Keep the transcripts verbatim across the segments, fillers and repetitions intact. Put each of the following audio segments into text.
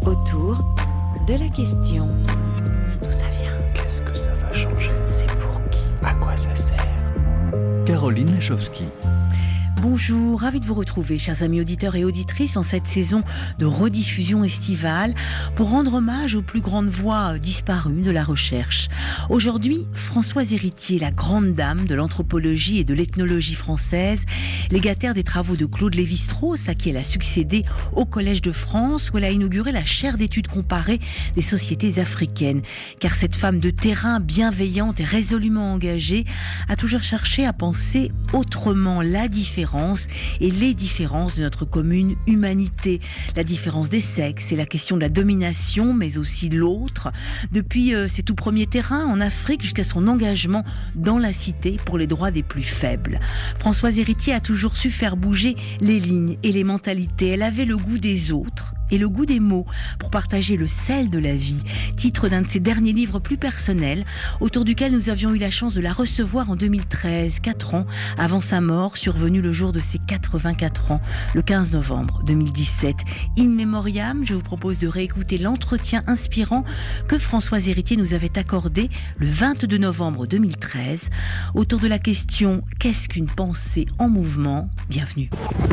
Autour de la question. D'où ça vient? Qu'est-ce que ça va changer? C'est pour qui? À quoi ça sert? Caroline Lachowski. Bonjour, ravi de vous retrouver, chers amis auditeurs et auditrices, en cette saison de rediffusion estivale pour rendre hommage aux plus grandes voix disparues de la recherche. Aujourd'hui, Françoise Héritier, la grande dame de l'anthropologie et de l'ethnologie française, légataire des travaux de Claude Lévi-Strauss, à qui elle a succédé au Collège de France, où elle a inauguré la chaire d'études comparées des sociétés africaines. Car cette femme de terrain, bienveillante et résolument engagée, a toujours cherché à penser autrement la différence et les différences de notre commune humanité. La différence des sexes et la question de la domination, mais aussi l'autre. Depuis euh, ses tout premiers terrains en Afrique jusqu'à son engagement dans la cité pour les droits des plus faibles. Françoise Héritier a toujours su faire bouger les lignes et les mentalités. Elle avait le goût des autres et le goût des mots pour partager le sel de la vie, titre d'un de ses derniers livres plus personnels, autour duquel nous avions eu la chance de la recevoir en deux mille treize, quatre ans avant sa mort, survenue le jour de ses quatre-vingt-quatre ans, le quinze novembre deux mille dix-sept. In memoriam, je vous propose de réécouter l'entretien inspirant que Françoise Héritier nous avait accordé le vingt-deux novembre deux mille treize, autour de la question « Qu'est-ce qu'une pensée en mouvement ?» Bienvenue.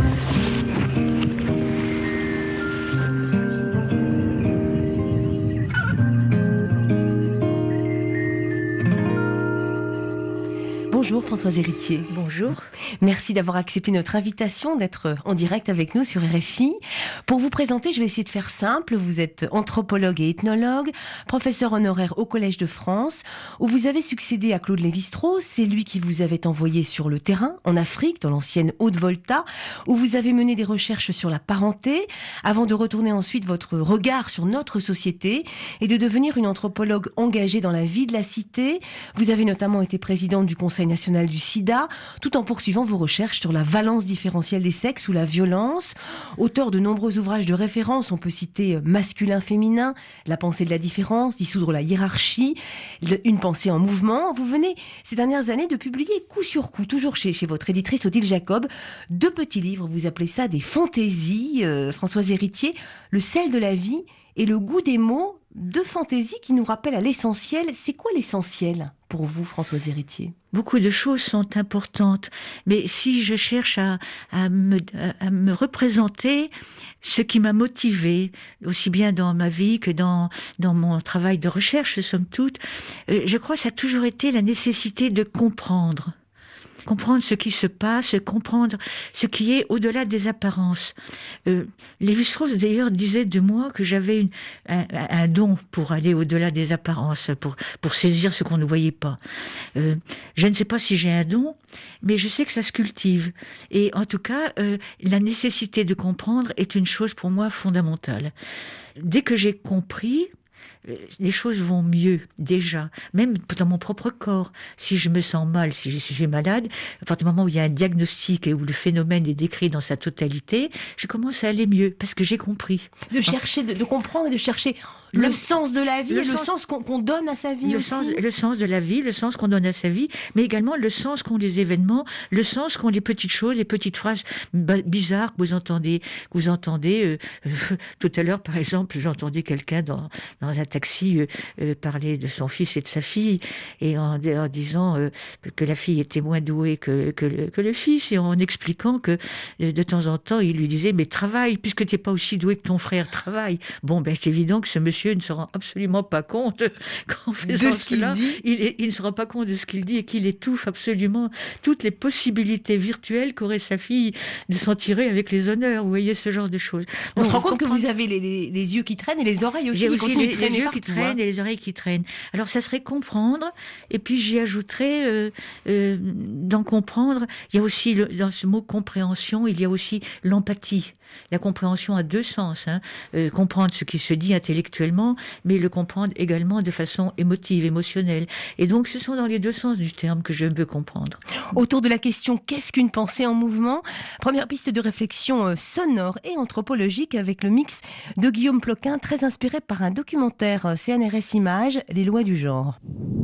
Bonjour Françoise Héritier. Bonjour. Merci d'avoir accepté notre invitation d'être en direct avec nous sur R F I. Pour vous présenter, je vais essayer de faire simple. Vous êtes anthropologue et ethnologue, professeur honoraire au Collège de France, où vous avez succédé à Claude Lévi-Strauss. C'est lui qui vous avait envoyé sur le terrain, en Afrique, dans l'ancienne Haute-Volta, où vous avez mené des recherches sur la parenté, avant de retourner ensuite votre regard sur notre société et de devenir une anthropologue engagée dans la vie de la cité. Vous avez notamment été présidente du Conseil national du sida, tout en poursuivant vos recherches sur la valence différentielle des sexes ou la violence. Auteur de nombreux ouvrages de référence, on peut citer Masculin-Féminin, La pensée de la différence, Dissoudre la hiérarchie, Une pensée en mouvement. Vous venez ces dernières années de publier coup sur coup, toujours chez, chez votre éditrice Odile Jacob, deux petits livres, vous appelez ça des fantaisies, euh, Françoise Héritier, Le sel de la vie et Le goût des mots, deux fantaisies qui nous rappellent à l'essentiel. C'est quoi l'essentiel pour vous, Françoise Héritier? Beaucoup de choses sont importantes, mais si je cherche à, à, me, à me représenter ce qui m'a motivée, aussi bien dans ma vie que dans, dans mon travail de recherche, somme toute, euh, je crois que ça a toujours été la nécessité de comprendre. Comprendre ce qui se passe, comprendre ce qui est au-delà des apparences. Euh, Lévi-Strauss, d'ailleurs, disait de moi que j'avais une, un, un don pour aller au-delà des apparences, pour, pour saisir ce qu'on ne voyait pas. Euh, je ne sais pas si j'ai un don, mais je sais que ça se cultive. Et en tout cas, euh, la nécessité de comprendre est une chose pour moi fondamentale. Dès que j'ai compris, les choses vont mieux, déjà. Même dans mon propre corps. Si je me sens mal, si je suis malade, à partir du moment où il y a un diagnostic et où le phénomène est décrit dans sa totalité, je commence à aller mieux, parce que j'ai compris. De chercher, de, de comprendre et de chercher le, le sens de la vie, le et sens, le sens qu'on, qu'on donne à sa vie le aussi. Sens, le sens de la vie, le sens qu'on donne à sa vie, mais également le sens qu'ont les événements, le sens qu'ont les petites choses, les petites phrases bizarres que vous entendez. Que vous entendez euh, euh, tout à l'heure, par exemple, j'entendais quelqu'un dans, dans un taxi euh, euh, parler de son fils et de sa fille, et en, en disant euh, que la fille était moins douée que, que, le, que le fils, et en expliquant que euh, de temps en temps, il lui disait « mais travaille, puisque tu n'es pas aussi doué que ton frère, travaille ». Bon, ben c'est évident que ce monsieur ne se rend absolument pas compte qu'en faisant de ce cela, qu'il dit. Il, est, il ne se rend pas compte de ce qu'il dit, et qu'il étouffe absolument toutes les possibilités virtuelles qu'aurait sa fille de s'en tirer avec les honneurs. Vous voyez, ce genre de choses. On Donc, se rend compte comprend... que vous avez les, les, les yeux qui traînent et les oreilles aussi J'ai qui aussi continuent les, de traîner les yeux partout, qui traînent hein. et les oreilles qui traînent. Alors ça serait comprendre, et puis j'y ajouterais euh, euh, dans comprendre, il y a aussi le, dans ce mot compréhension, il y a aussi l'empathie. La compréhension a deux sens, hein. euh, comprendre ce qui se dit intellectuellement, mais le comprendre également de façon émotive, émotionnelle. Et donc ce sont dans les deux sens du terme que je veux comprendre. Autour de la question « Qu'est-ce qu'une pensée en mouvement ?» Première piste de réflexion euh, sonore et anthropologique avec le mix de Guillaume Ploquin, très inspiré par un documentaire euh, C N R S Images, Les lois du genre.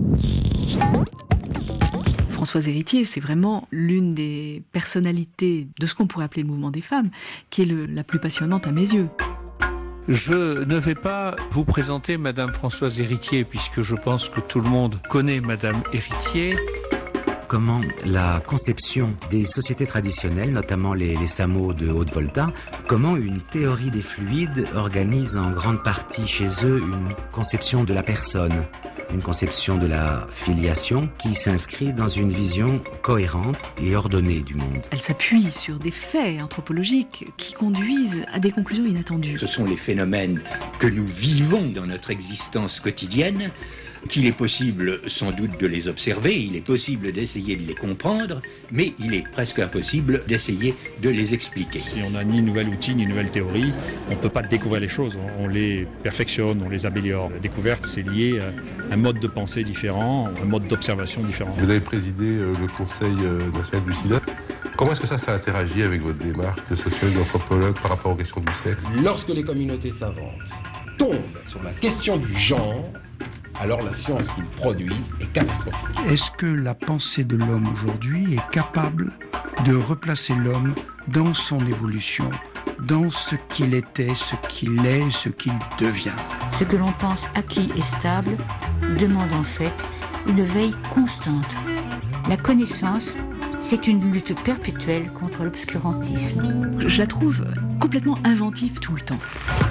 Françoise Héritier, c'est vraiment l'une des personnalités de ce qu'on pourrait appeler le mouvement des femmes, qui est le, la plus passionnante à mes yeux. Je ne vais pas vous présenter Madame Françoise Héritier, puisque je pense que tout le monde connaît Madame Héritier. Comment la conception des sociétés traditionnelles, notamment les, les S A M O de Haute-Volta, comment une théorie des fluides organise en grande partie chez eux une conception de la personne, une conception de la filiation qui s'inscrit dans une vision cohérente et ordonnée du monde. Elle s'appuie sur des faits anthropologiques qui conduisent à des conclusions inattendues. Ce sont les phénomènes que nous vivons dans notre existence quotidienne, qu'il est possible sans doute de les observer, il est possible d'essayer de les comprendre, mais il est presque impossible d'essayer de les expliquer. Si on n'a ni nouvel outil, ni nouvelle théorie, on ne peut pas découvrir les choses, on les perfectionne, on les améliore. La découverte, c'est lié à un mode de pensée différent, un mode d'observation différent. Vous avez présidé le Conseil national du sida. Comment est-ce que ça, ça interagit avec votre démarche de sociologue, d'anthropologue par rapport aux questions du sexe ? Lorsque les communautés savantes tombent sur la question du genre, alors la science qu'ils produisent est catastrophique. Est-ce que la pensée de l'homme aujourd'hui est capable de replacer l'homme dans son évolution, dans ce qu'il était, ce qu'il est, ce qu'il devient ? Ce que l'on pense acquis et stable demande en fait une veille constante. La connaissance, c'est une lutte perpétuelle contre l'obscurantisme. Je la trouve complètement inventive tout le temps.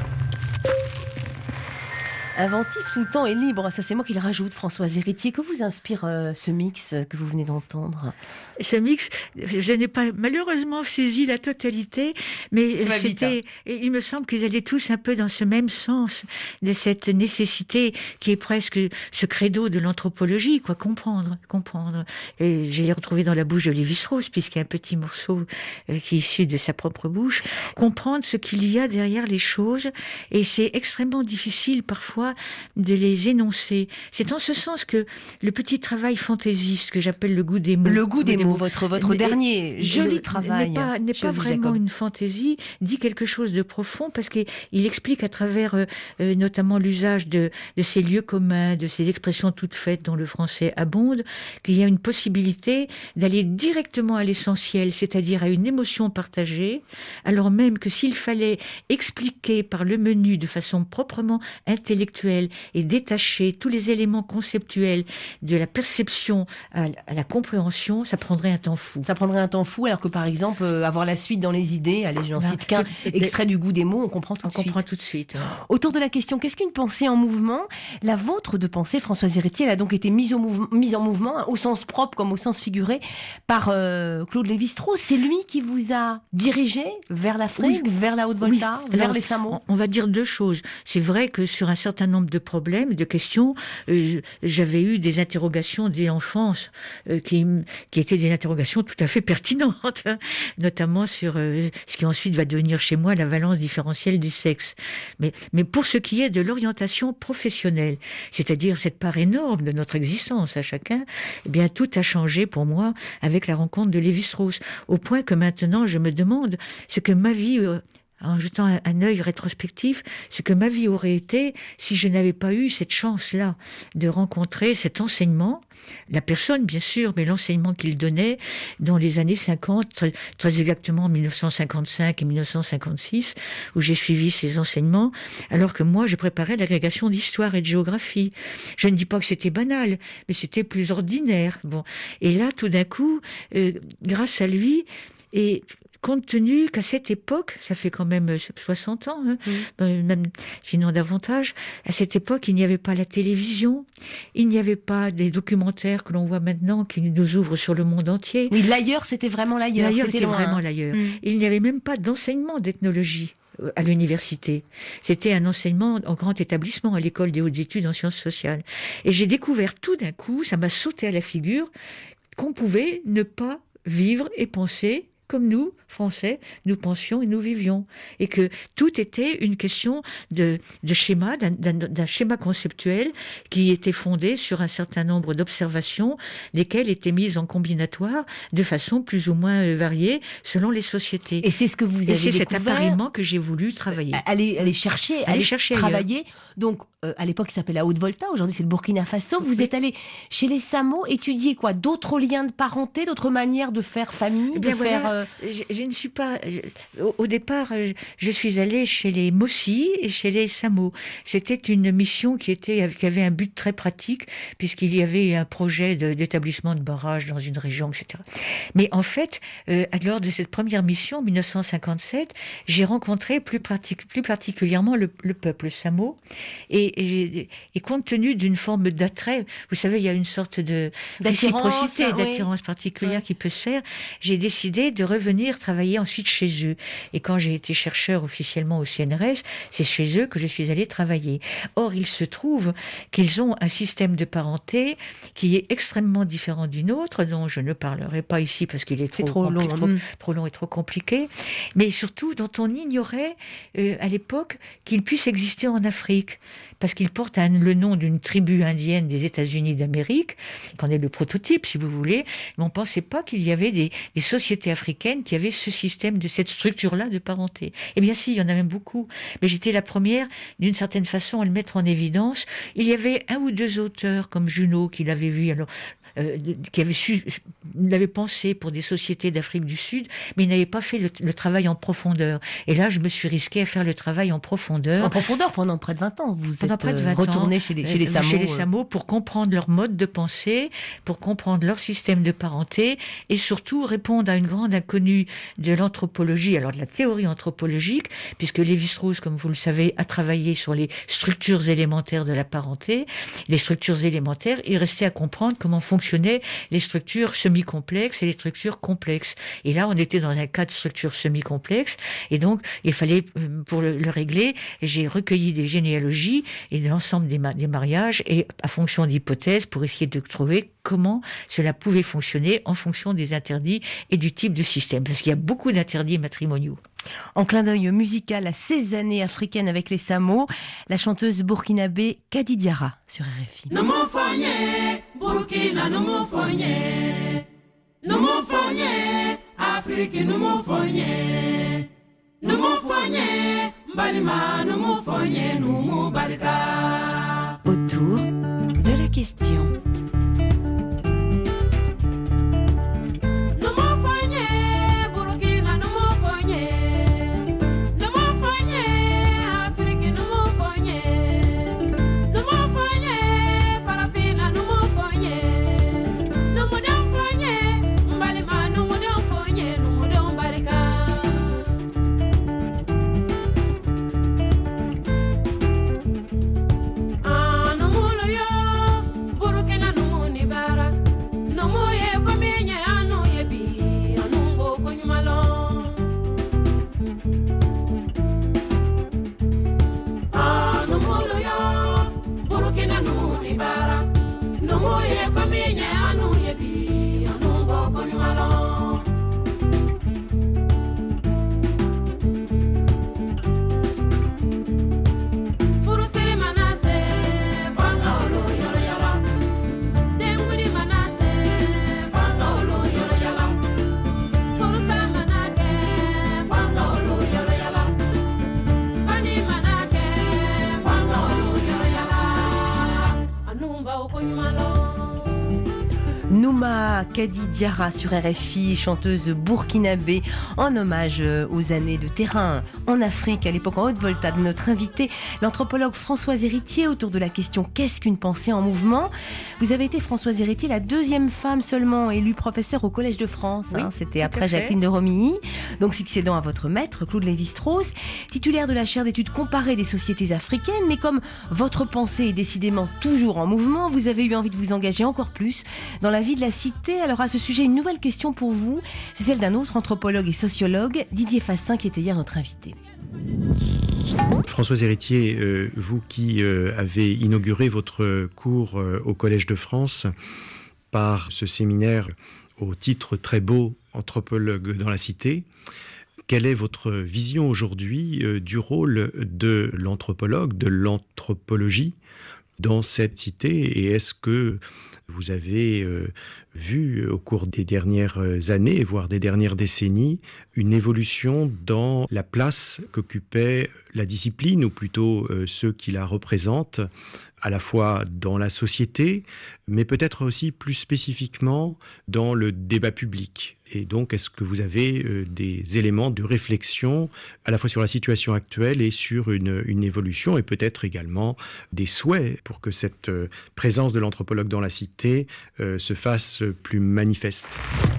Inventif tout le temps et libre, ça c'est moi qui le rajoute, Françoise Héritier. Que vous inspire euh, ce mix que vous venez d'entendre ? Ce mix, je n'ai pas malheureusement saisi la totalité, mais c'était, et il me semble qu'ils allaient tous un peu dans ce même sens, de cette nécessité qui est presque ce credo de l'anthropologie, quoi, comprendre, comprendre. Et je l'ai retrouvé dans la bouche de Lévi-Strauss, puisqu'il y a un petit morceau euh, qui est issu de sa propre bouche, comprendre ce qu'il y a derrière les choses, et c'est extrêmement difficile parfois de les énoncer. C'est en ce sens que le petit travail fantaisiste que j'appelle le goût des mots. Le goût des mots, votre, votre dernier joli le, travail. N'est pas, n'est pas vraiment Jacob. Une fantaisie, dit quelque chose de profond parce qu'il explique à travers euh, euh, notamment l'usage de, de ces lieux communs, de ces expressions toutes faites dont le français abonde, qu'il y a une possibilité d'aller directement à l'essentiel, c'est-à-dire à une émotion partagée, alors même que s'il fallait expliquer par le menu de façon proprement intellectuelle et détacher tous les éléments conceptuels de la perception à, à la compréhension, ça prendrait un temps fou. Ça prendrait un temps fou, alors que par exemple, euh, avoir la suite dans les idées, allez, je n'en cite qu'un, extrait du goût des mots, on comprend tout on de suite. On comprend tout de suite. Ouais. Autour de la question, qu'est-ce qu'une pensée en mouvement ? La vôtre de pensée, Françoise Héritier, elle a donc été mise, au mouvement, mise en mouvement, hein, au sens propre comme au sens figuré, par euh, Claude Lévi-Strauss. C'est lui qui vous a dirigé vers l'Afrique, oui. vers la Haute-Volta, oui. vers alors, les S A M O ? On va dire deux choses. C'est vrai que sur un certain nombre de problèmes, de questions, euh, j'avais eu des interrogations dès l'enfance euh, qui, qui étaient des interrogations tout à fait pertinentes, hein, notamment sur euh, ce qui ensuite va devenir chez moi la valence différentielle du sexe. Mais, mais pour ce qui est de l'orientation professionnelle, c'est-à-dire cette part énorme de notre existence à chacun, eh bien tout a changé pour moi avec la rencontre de Lévi-Strauss, au point que maintenant je me demande ce que ma vie... Euh, en jetant un, un œil rétrospectif, ce que ma vie aurait été si je n'avais pas eu cette chance-là de rencontrer cet enseignement, la personne bien sûr, mais l'enseignement qu'il donnait dans les années cinquante, très, très exactement en mille neuf cent cinquante-cinq et mille neuf cent cinquante-six, où j'ai suivi ces enseignements, alors que moi je préparais l'agrégation d'histoire et de géographie. Je ne dis pas que c'était banal, mais c'était plus ordinaire. Bon, et là tout d'un coup, euh, grâce à lui, et compte tenu qu'à cette époque, ça fait quand même soixante ans, hein, mmh. même sinon davantage, à cette époque, il n'y avait pas la télévision, il n'y avait pas des documentaires que l'on voit maintenant qui nous ouvrent sur le monde entier. Oui, l'ailleurs, c'était vraiment l'ailleurs. L'ailleurs c'était était loin. vraiment l'ailleurs. Mmh. Il n'y avait même pas d'enseignement d'ethnologie à l'université. C'était un enseignement en grand établissement, à l'école des hautes études en sciences sociales. Et j'ai découvert tout d'un coup, ça m'a sauté à la figure, qu'on pouvait ne pas vivre et penser comme nous, Français, nous pensions et nous vivions. Et que tout était une question de, de schéma, d'un, d'un, d'un schéma conceptuel qui était fondé sur un certain nombre d'observations, lesquelles étaient mises en combinatoire de façon plus ou moins variée selon les sociétés. Et c'est ce que vous avez découvert. Et c'est découvert, cet appariement que j'ai voulu travailler. Aller, aller chercher, aller, aller chercher travailler. Ailleurs. Donc, euh, à l'époque, il s'appelait la Haute-Volta, aujourd'hui c'est le Burkina Faso. Vous oui. êtes allé chez les S A M O étudier quoi ? D'autres liens de parenté, d'autres manières de faire famille, eh bien, de voilà, faire... Euh, Euh... Je, je ne suis pas. Je, au, au départ, je suis allée chez les Mossi et chez les Samo. C'était une mission qui était, qui avait un but très pratique, puisqu'il y avait un projet de, d'établissement de barrages dans une région, et cetera. Mais en fait, euh, lors de cette première mission, en dix-neuf cent cinquante-sept, j'ai rencontré plus, pratique, plus particulièrement le, le peuple Samo, et, et, et compte tenu d'une forme d'attrait, vous savez, il y a une sorte de réciprocité, hein, d'attirance oui. particulière ouais. qui peut se faire. J'ai décidé de revenir travailler ensuite chez eux. Et quand j'ai été chercheur officiellement au C N R S, c'est chez eux que je suis allée travailler. Or, il se trouve qu'ils ont un système de parenté qui est extrêmement différent du nôtre, dont je ne parlerai pas ici parce qu'il est trop, c'est trop, compli- long, trop, mmh. trop long et trop compliqué, mais surtout dont on ignorait euh, à l'époque qu'il puisse exister en Afrique, parce qu'il porte un, le nom d'une tribu indienne des États-Unis d'Amérique, qu'on est le prototype, si vous voulez, mais on ne pensait pas qu'il y avait des, des sociétés africaines qui avaient ce système, de cette structure-là de parenté. Eh bien si, il y en a même beaucoup, mais j'étais la première, d'une certaine façon, à le mettre en évidence. Il y avait un ou deux auteurs, comme Junot, qui l'avait vu, alors... Euh, qui avait su, l'avait pensé pour des sociétés d'Afrique du Sud, mais il n'avait pas fait le, le travail en profondeur. Et là, je me suis risquée à faire le travail en profondeur. En profondeur pendant près de vingt ans. Vous pendant êtes près de vingt retourné ans, chez les, chez les Samo. Chez les Samo pour comprendre leur mode de pensée, pour comprendre leur système de parenté et surtout répondre à une grande inconnue de l'anthropologie, alors de la théorie anthropologique, puisque Lévi-Strauss, comme vous le savez, a travaillé sur les structures élémentaires de la parenté. Les structures élémentaires, il restait à comprendre comment fonctionnaient les structures semi-complexes et les structures complexes. Et là, on était dans un cas de structure semi-complexe, et donc il fallait, pour le, le régler, j'ai recueilli des généalogies et l'ensemble des, ma- des mariages, et à fonction d'hypothèses, pour essayer de trouver comment cela pouvait fonctionner en fonction des interdits et du type de système, parce qu'il y a beaucoup d'interdits matrimoniaux. En clin d'œil musical à ces années africaines avec les Samo, la chanteuse burkinabé Kadi Diarra sur R F I. Burkina, Afrique, Autour de la question. Nouma Kadi Diarra sur R F I, chanteuse burkinabé, en hommage aux années de terrain en Afrique, à l'époque en Haute-Volta, de notre invité, l'anthropologue Françoise Héritier, autour de la question « Qu'est-ce qu'une pensée en mouvement ?» Vous avez été, Françoise Héritier, la deuxième femme seulement élue professeure au Collège de France. Oui, hein, c'était après Jacqueline de Romilly, donc succédant à votre maître, Claude Lévi-Strauss, titulaire de la chaire d'études comparées des sociétés africaines. Mais comme votre pensée est décidément toujours en mouvement, vous avez eu envie de vous engager encore plus dans la vie de la cité. Alors à ce sujet, une nouvelle question pour vous, c'est celle d'un autre anthropologue et sociologue, Didier Fassin, qui était hier notre invité. Françoise Héritier, euh, vous qui euh, avez inauguré votre cours euh, au Collège de France par ce séminaire au titre très beau « Anthropologue dans la cité », quelle est votre vision aujourd'hui euh, du rôle de l'anthropologue, de l'anthropologie dans cette cité, et est-ce que vous avez euh, vu au cours des dernières années, voire des dernières décennies, une évolution dans la place qu'occupait la discipline, ou plutôt euh, ceux qui la représentent, à la fois dans la société, mais peut-être aussi plus spécifiquement dans le débat public. Et donc, est-ce que vous avez euh, des éléments de réflexion à la fois sur la situation actuelle et sur une, une évolution, et peut-être également des souhaits pour que cette euh, présence de l'anthropologue dans la cité euh, se fasse plus manifeste?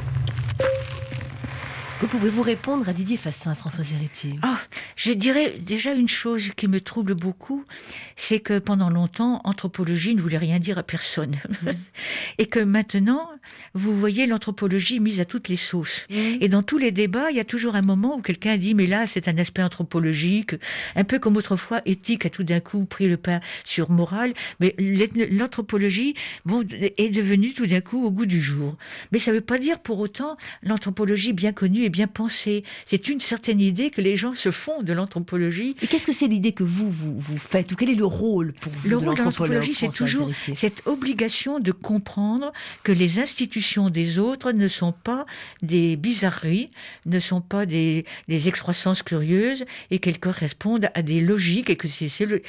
Que pouvez-vous répondre à Didier Fassin, Françoise Héritier? Oh, je dirais déjà une chose qui me trouble beaucoup, c'est que pendant longtemps, anthropologie ne voulait rien dire à personne. Mmh. Et que maintenant, vous voyez l'anthropologie mise à toutes les sauces. Mmh. Et dans tous les débats, il y a toujours un moment où quelqu'un dit « mais là, c'est un aspect anthropologique », un peu comme autrefois, éthique a tout d'un coup pris le pas sur morale, mais l'anthropologie bon, est devenue tout d'un coup au goût du jour. Mais ça ne veut pas dire pour autant l'anthropologie bien connue et bien pensée. C'est une certaine idée que les gens se font de l'anthropologie. Et qu'est-ce que c'est l'idée que vous, vous, vous faites? Ou quel est le rôle pour vous le de rôle de l'anthropologie, c'est toujours Héritier. Cette obligation de comprendre que les institutions des autres ne sont pas des bizarreries, ne sont pas des, des excroissances curieuses, et qu'elles correspondent à des logiques, et que c'est ces,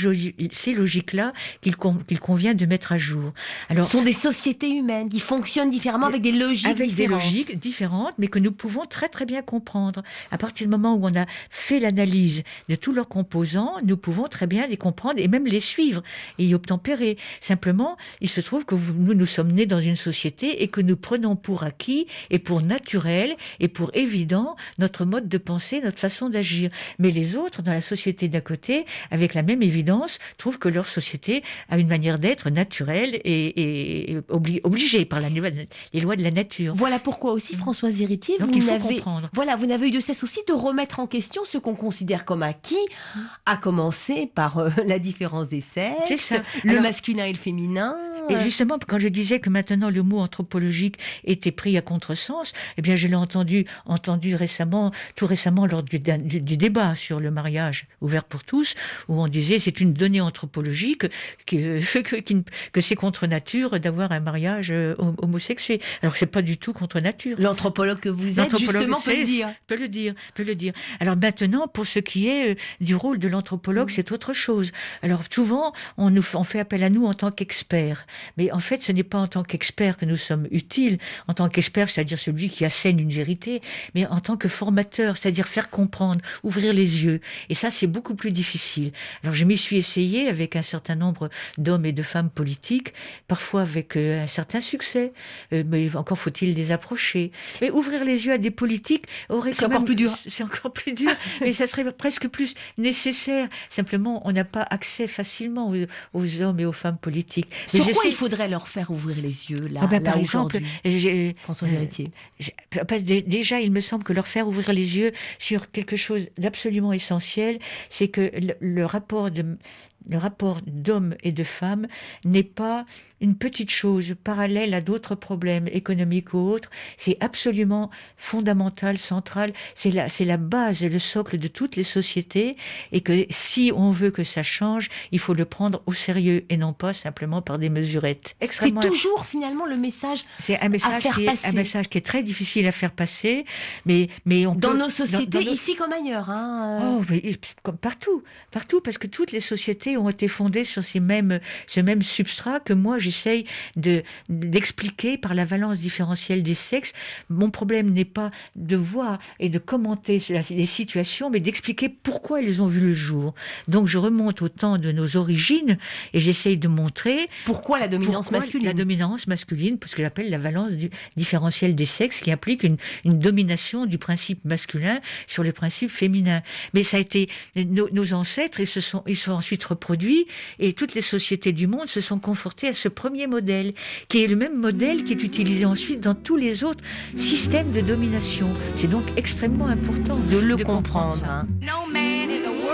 ces logiques-là qu'il qu'il convient de mettre à jour. Alors, ce sont des sociétés humaines qui fonctionnent différemment avec des logiques avec différentes. Avec des logiques différentes, mais que nous pouvons très très bien comprendre. À partir du moment où on a fait l'analyse de tous leurs composants, nous pouvons très bien les comprendre et même les suivre et y obtempérer. Simplement, il se trouve que nous, nous sommes nés dans une société et que nous prenons pour acquis et pour naturel et pour évident notre mode de pensée, notre façon d'agir. Mais les autres, dans la société d'à côté, avec la même évidence, trouvent que leur société a une manière d'être naturelle et, et obli obligée par la, les lois de la nature. Voilà pourquoi aussi, Françoise Héritier, Donc, vous il faut n'avez comprendre. Voilà, vous n'avez eu de cesse aussi de remettre en question ce qu'on considère comme acquis, à commencer par euh, la différence des sexes, le Alors, masculin et le féminin. Et justement, quand je disais que maintenant le mot anthropologique était pris à contresens, eh bien je l'ai entendu, entendu récemment, tout récemment lors du, du, du débat sur le mariage ouvert pour tous, où on disait c'est une donnée anthropologique que, que, que, que c'est contre nature d'avoir un mariage homosexuel. Alors c'est pas du tout contre nature. L'anthropologue que vous êtes justement peut le dire. Peut le dire, peut le dire. Alors maintenant, pour ce qui est du rôle de l'anthropologue, mmh. c'est autre chose. Alors souvent, on nous on fait appel à nous en tant qu'experts. Mais en fait, ce n'est pas en tant qu'expert que nous sommes utiles, en tant qu'expert, c'est-à-dire celui qui assène une vérité, mais en tant que formateur, c'est-à-dire faire comprendre, ouvrir les yeux. Et ça, c'est beaucoup plus difficile. Alors, je m'y suis essayée avec un certain nombre d'hommes et de femmes politiques, parfois avec euh, un certain succès, euh, mais encore faut-il les approcher. Mais ouvrir les yeux à des politiques aurait C'est encore même... plus dur. C'est encore plus dur, mais ça serait presque plus nécessaire. Simplement, on n'a pas accès facilement aux, aux hommes et aux femmes politiques. Mais Pourquoi il faudrait leur faire ouvrir les yeux, là, ah ben, là par exemple, Françoise Héritier euh, Déjà, il me semble que leur faire ouvrir les yeux sur quelque chose d'absolument essentiel, c'est que le, le rapport de... Le rapport d'hommes et de femmes n'est pas une petite chose parallèle à d'autres problèmes économiques ou autres. C'est absolument fondamental, central. C'est la, c'est la base et le socle de toutes les sociétés. Et que si on veut que ça change, il faut le prendre au sérieux et non pas simplement par des mesurettes. C'est toujours finalement le message c'est un message à faire qui est, passer. Un message qui est très difficile à faire passer. Mais, mais on dans peut, nos sociétés, dans, dans nos... ici comme ailleurs. Hein. Oh, mais, comme partout. Partout, parce que toutes les sociétés ont été fondées sur ces mêmes, ce même substrat que moi j'essaye de, d'expliquer par la valence différentielle des sexes. Mon problème n'est pas de voir et de commenter les situations, mais d'expliquer pourquoi elles ont vu le jour. Donc je remonte au temps de nos origines et j'essaye de montrer pourquoi la dominance pourquoi masculine. La dominance masculine, parce que j'appelle la valence du, différentielle des sexes, qui implique une, une domination du principe masculin sur le principe féminin. Mais ça a été nos, nos ancêtres, ils se sont, ils sont ensuite reproduits. Et toutes les sociétés du monde se sont confortées à ce premier modèle, qui est le même modèle qui est utilisé ensuite dans tous les autres systèmes de domination. C'est donc extrêmement important de le de comprendre. comprendre. Hein. No man in the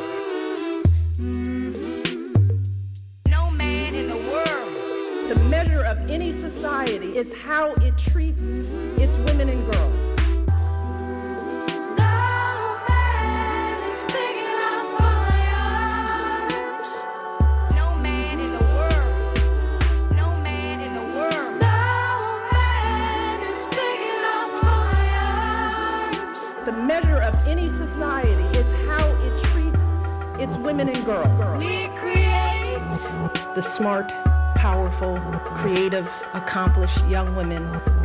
world. No man in the world. The measure of any society is how it treats its women and girls. it's women and girls. We create The smart, powerful, creative, accomplished young women.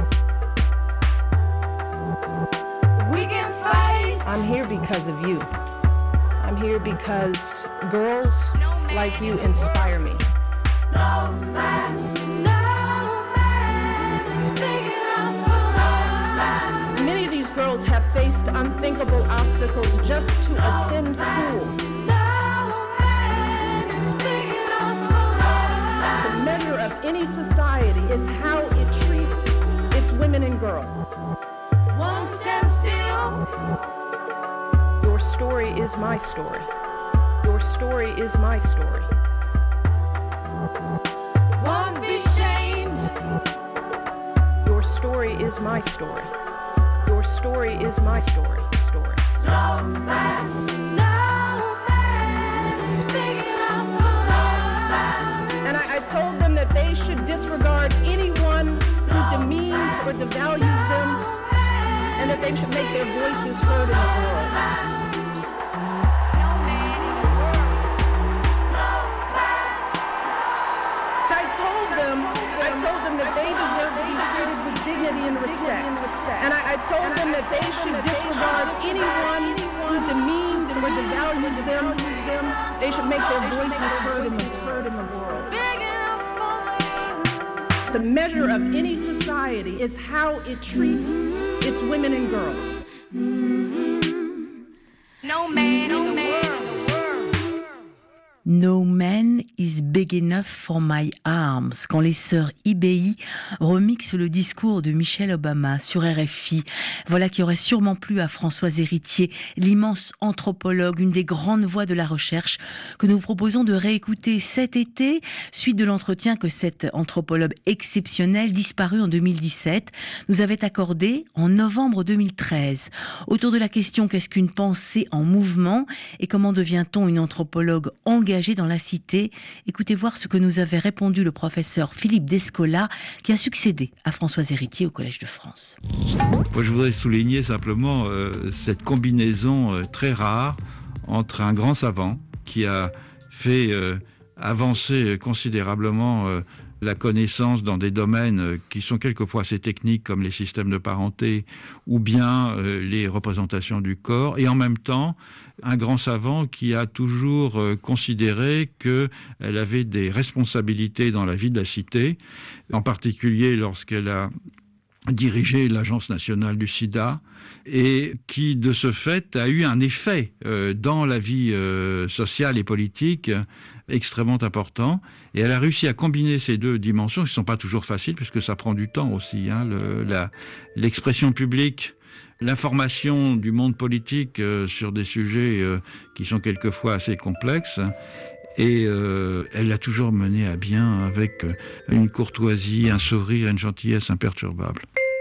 We can fight. I'm here because of you. I'm here because girls like you inspire me. No man, no man is big enough for us. Many of these girls have faced unthinkable obstacles just to attend school. No man is big enough for us. The measure of any society is how it treats its women and girls. One stand still. Your story is my story. Your story is my story. Won't be shamed. Your story is my story. Your story is my story. Story. No man, no man is big enough for us. And I, I told them that they should disregard anyone who demeans or devalues them, and that they should make their voices heard in the world. I told them that they deserve to be treated with dignity and respect. And I, I told them that they should disregard anyone who demeans or devalues them. They should make their voices heard in the world. Big enough for me. The measure of any society is how it treats its women and girls. No man, no man. No man is big enough for my arms, quand les sœurs I B I remixent le discours de Michelle Obama sur R F I. Voilà qui aurait sûrement plu à Françoise Héritier, l'immense anthropologue, une des grandes voix de la recherche, que nous vous proposons de réécouter cet été, suite de l'entretien que cette anthropologue exceptionnelle, disparue en deux mille dix-sept, nous avait accordé en novembre deux mille treize. Autour de la question « Qu'est-ce qu'une pensée en mouvement ?» et comment devient-on une anthropologue engagée dans la cité. Écoutez voir ce que nous avait répondu le professeur Philippe Descola, qui a succédé à Françoise Héritier au Collège de France. Moi, je voudrais souligner simplement euh, cette combinaison euh, très rare entre un grand savant qui a fait euh, avancer considérablement euh, la connaissance dans des domaines qui sont quelquefois assez techniques comme les systèmes de parenté ou bien euh, les représentations du corps, et en même temps un grand savant qui a toujours euh, considéré qu'elle avait des responsabilités dans la vie de la cité, en particulier lorsqu'elle a dirigé l'Agence nationale du sida, et qui de ce fait a eu un effet euh, dans la vie euh, sociale et politique extrêmement important, et elle a réussi à combiner ces deux dimensions qui ne sont pas toujours faciles puisque ça prend du temps aussi, hein, le, la, l'expression publique, l'information du monde politique euh, sur des sujets euh, qui sont quelquefois assez complexes, et euh, elle l'a toujours mené à bien avec une courtoisie, un sourire, une gentillesse imperturbable.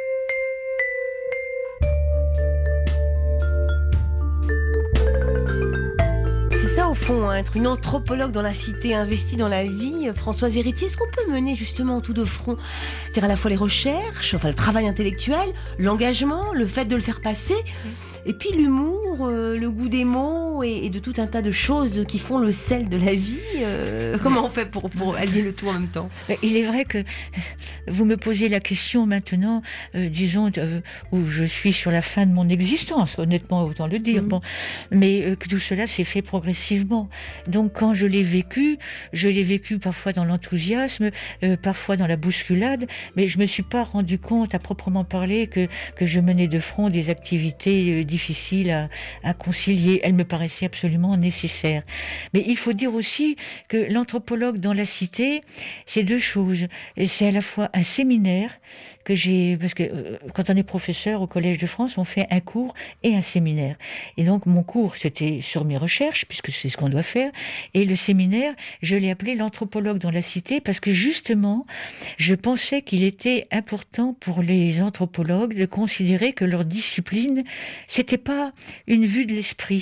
Au fond, hein, être une anthropologue dans la cité, investie dans la vie. Françoise Héritier, est-ce qu'on peut mener justement tout de front, dire à la fois les recherches, enfin le travail intellectuel, l'engagement, le fait de le faire passer, et puis l'humour, euh, le goût des mots et, et de tout un tas de choses qui font le sel de la vie. Euh, comment on fait pour, pour allier le tout en même temps? Il est vrai que vous me posez la question maintenant, euh, disons, euh, où je suis sur la fin de mon existence, honnêtement, autant le dire. Mmh. Bon, mais euh, que tout cela s'est fait progressivement. Donc quand je l'ai vécu, je l'ai vécu parfois dans l'enthousiasme, euh, parfois dans la bousculade, mais je me suis pas rendu compte à proprement parler que, que je menais de front des activités euh, difficiles à, à concilier. Elles me paraissaient absolument nécessaires. Mais il faut dire aussi que l'anthropologue dans la cité, c'est deux choses. C'est à la fois un séminaire que j'ai, parce que euh, quand on est professeur au Collège de France, on fait un cours et un séminaire. Et donc mon cours, c'était sur mes recherches, puisque c'est ce qu'on doit faire, et le séminaire, je l'ai appelé l'anthropologue dans la cité, parce que justement, je pensais qu'il était important pour les anthropologues de considérer que leur discipline, c'était pas une vue de l'esprit.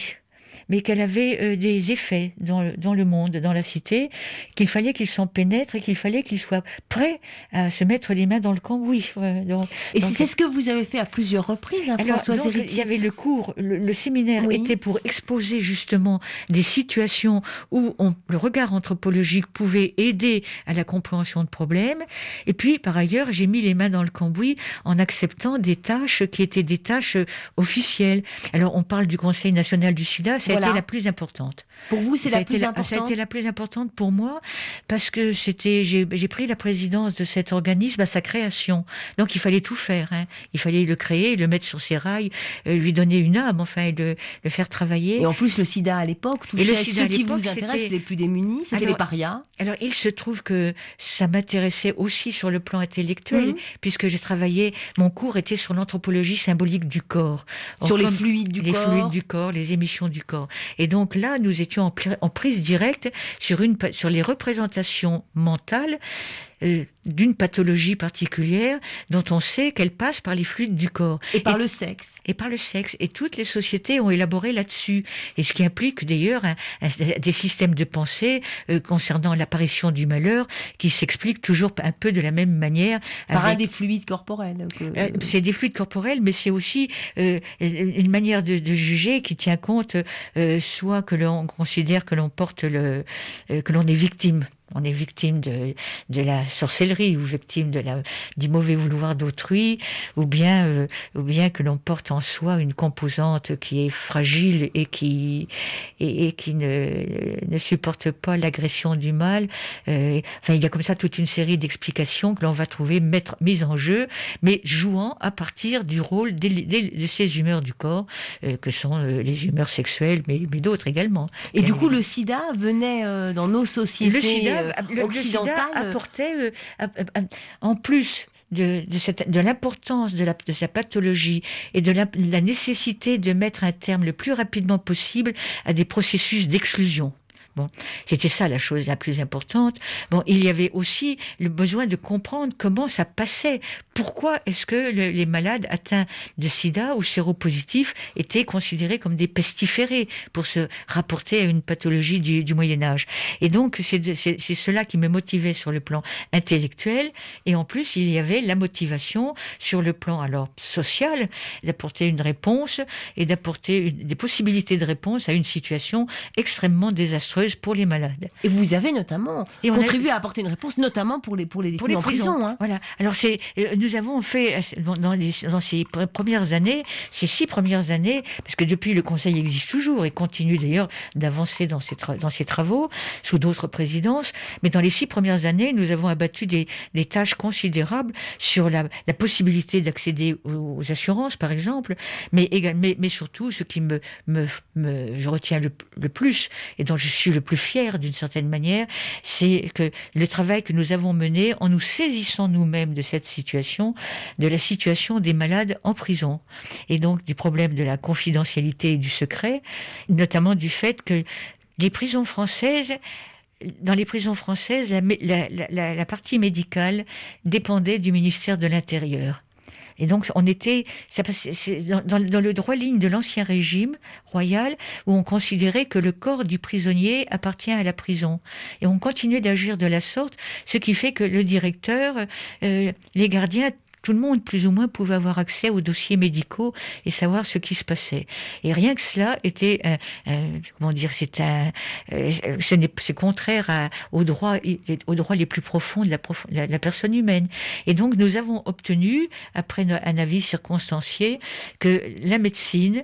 mais qu'elle avait euh, des effets dans le, dans le monde, dans la cité, qu'il fallait qu'il s'en pénètre et qu'il fallait qu'il soit prêt à se mettre les mains dans le cambouis. Ouais, donc, Et donc, c'est ce que vous avez fait à plusieurs reprises, hein, alors, Françoise donc, il y Héritier. avait le cours, le, le séminaire Oui. était pour exposer justement des situations où on, le regard anthropologique pouvait aider à la compréhension de problèmes. Et puis, par ailleurs, j'ai mis les mains dans le cambouis en acceptant des tâches qui étaient des tâches euh, officielles. Alors, on parle du Conseil national du sida, ça Voilà. a été la plus importante. Pour vous, c'est Ça a la été plus Ça a importante. été la plus importante pour moi parce que c'était, j'ai, j'ai pris la présidence de cet organisme à sa création. Donc, il fallait tout faire. Hein. Il fallait le créer, le mettre sur ses rails, euh, lui donner une âme, enfin, et le, le faire travailler. Et en plus, le sida à l'époque Et le touchait sida ceux à qui l'époque, vous intéressent, c'était- les plus démunis, c'était Alors- les parias. Alors, il se trouve que ça m'intéressait aussi sur le plan intellectuel, Mhm. puisque j'ai travaillé, mon cours était sur l'anthropologie symbolique du corps. Sur les comme fluides du les corps. fluides du corps, les émissions du corps. Et donc là, nous étions en, pli- en prise directe sur, une, pa- sur les représentations mentales euh, d'une pathologie particulière dont on sait qu'elle passe par les fluides du corps. Et par le sexe. Et par le sexe. Et toutes les sociétés ont élaboré là-dessus. Et ce qui implique d'ailleurs un- un- des systèmes de pensée euh, concernant l'apparition du malheur qui s'expliquent toujours un peu de la même manière. Par avec- un des fluides corporels. que- euh, c'est des fluides corporels, mais c'est aussi euh, une manière de, de juger qui tient compte euh, soit que l'on considère que l'on porte le, euh, que l'on est victime. On est victime de, de la sorcellerie ou victime de la, du mauvais vouloir d'autrui, ou bien, euh, ou bien que l'on porte en soi une composante qui est fragile et qui, et, et qui ne, ne supporte pas l'agression du mal. Euh, enfin, il y a comme ça toute une série d'explications que l'on va trouver mettre, mises en jeu, mais jouant à partir du rôle des, des- de ces humeurs du corps, euh, que sont euh, les humeurs sexuelles, mais, mais d'autres également. Et Bien du coup, évidemment. le sida venait euh, dans nos sociétés Le sida, euh, le- le occidentales. sida apportait, euh, ap- ap- en plus de, de, cette, de l'importance de, la, de sa pathologie et de la, la nécessité de mettre un terme le plus rapidement possible à des processus d'exclusion. Bon, c'était ça la chose la plus importante. Bon, il y avait aussi le besoin de comprendre comment ça passait. Pourquoi est-ce que le- les malades atteints de sida ou séropositifs étaient considérés comme des pestiférés pour se rapporter à une pathologie du, du Moyen-Âge. Et donc, c'est, de- c'est, c'est cela qui me motivait sur le plan intellectuel. Et en plus, il y avait la motivation sur le plan alors social, d'apporter une réponse et d'apporter une- des possibilités de réponse à une situation extrêmement désastreuse pour les malades. Et vous avez notamment Et on a- contribué à apporter une réponse, notamment pour les, pour les pour détenus les en prisons. prison. Hein. Voilà. Alors c'est, euh, nous avons fait euh, dans, dans les, dans ces pre- premières années, ces six premières années, parce que depuis le Conseil existe toujours et continue d'ailleurs d'avancer dans ses, tra- dans ses travaux sous d'autres présidences, mais dans les six premières années, nous avons abattu des, des tâches considérables sur la, la possibilité d'accéder aux, aux assurances, par exemple, mais, également, mais, mais surtout ce qui me, me, me je retiens le, le plus et dont je suis le plus fier d'une certaine manière, c'est que le travail que nous avons mené en nous saisissant nous-mêmes de cette situation, de la situation des malades en prison, et donc du problème de la confidentialité et du secret, notamment du fait que les prisons françaises, dans les prisons françaises, la, la, la, la partie médicale dépendait du ministère de l'Intérieur. Et donc, on était ça, c'est, c'est dans, dans, dans le droit ligne de l'ancien régime royal, où on considérait que le corps du prisonnier appartient à la prison. Et on continuait d'agir de la sorte, ce qui fait que le directeur, euh, les gardiens, tout le monde, plus ou moins, pouvait avoir accès aux dossiers médicaux et savoir ce qui se passait. Et rien que cela était, euh, euh, comment dire, c'est un, euh, ce n'est, c'est contraire à, aux droits, aux droits les plus profonds de la, prof, la, la personne humaine. Et donc, nous avons obtenu, après un avis circonstancié, que la médecine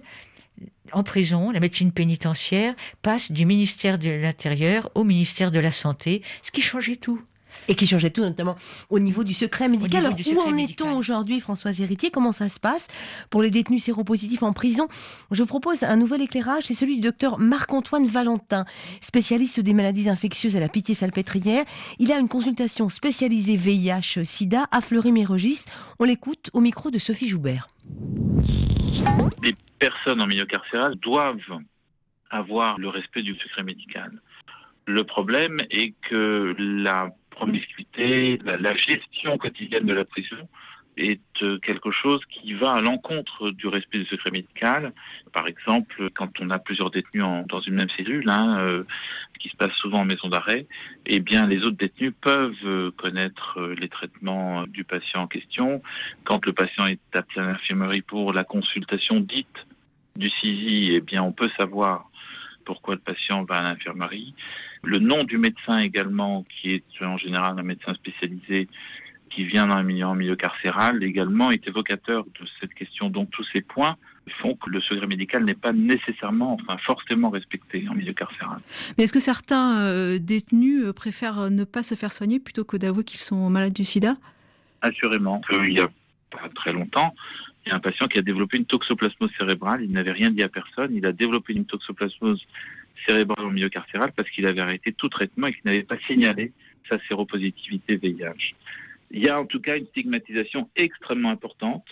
en prison, la médecine pénitentiaire, passe du ministère de l'Intérieur au ministère de la Santé, ce qui changeait tout. Et qui changeait tout, notamment au niveau du secret médical. Alors, où en est-on aujourd'hui, Françoise Héritier? Comment ça se passe pour les détenus séropositifs en prison? Je vous propose un nouvel éclairage, c'est celui du docteur Marc-Antoine Valentin, spécialiste des maladies infectieuses à la Pitié-Salpêtrière. Il a une consultation spécialisée V I H sida à Fleury-Mérogis. On l'écoute au micro de Sophie Joubert. Les personnes en milieu carcéral doivent avoir le respect du secret médical. Le problème est que la promiscuité, la, la gestion quotidienne de la prison est euh, quelque chose qui va à l'encontre du respect du secret médical. Par exemple, quand on a plusieurs détenus en, dans une même cellule, hein, euh, qui se passe souvent en maison d'arrêt, eh bien les autres détenus peuvent euh, connaître euh, les traitements du patient en question. Quand le patient est appelé à l'infirmerie pour la consultation dite du C I S I, eh bien on peut savoir pourquoi le patient va à l'infirmerie. Le nom du médecin également, qui est en général un médecin spécialisé qui vient d'un milieu, en milieu carcéral, également est évocateur de cette question. Donc tous ces points font que le secret médical n'est pas nécessairement, enfin forcément respecté en milieu carcéral. Mais est-ce que certains euh, détenus euh, préfèrent ne pas se faire soigner plutôt que d'avouer qu'ils sont malades du sida ? Assurément. Il y a pas très longtemps, il y a un patient qui a développé une toxoplasmose cérébrale. Il n'avait rien dit à personne. Il a développé une toxoplasmose cérébrale en milieu carcéral parce qu'il avait arrêté tout traitement et qu'il n'avait pas signalé sa séropositivité V I H. Il y a en tout cas une stigmatisation extrêmement importante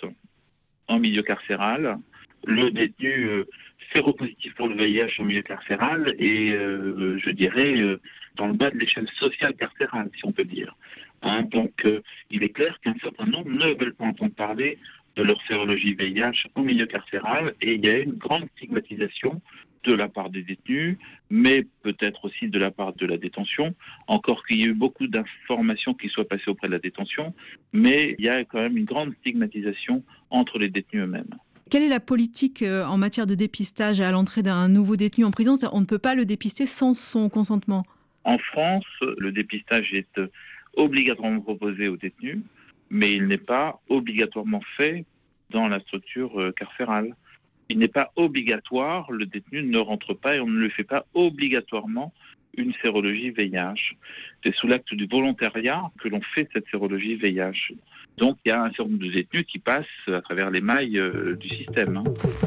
en milieu carcéral. Le détenu euh, séropositif pour le V I H en milieu carcéral est, euh, je dirais, euh, dans le bas de l'échelle sociale carcérale, si on peut dire. Hein, donc, euh, il est clair qu'un certain nombre ne veulent pas entendre parler de leur sérologie V I H en milieu carcéral, et il y a une grande stigmatisation de la part des détenus, mais peut-être aussi de la part de la détention, encore qu'il y ait eu beaucoup d'informations qui soient passées auprès de la détention, mais il y a quand même une grande stigmatisation entre les détenus eux-mêmes. Quelle est la politique en matière de dépistage à l'entrée d'un nouveau détenu en prison ? On ne peut pas le dépister sans son consentement. En France, le dépistage est obligatoirement proposé aux détenus, mais il n'est pas obligatoirement fait dans la structure carcérale. Il n'est pas obligatoire, le détenu ne rentre pas et on ne lui fait pas obligatoirement une sérologie V I H. C'est sous l'acte du volontariat que l'on fait cette sérologie V I H. Donc il y a un certain nombre de détenus qui passent à travers les mailles euh, du système. Hein.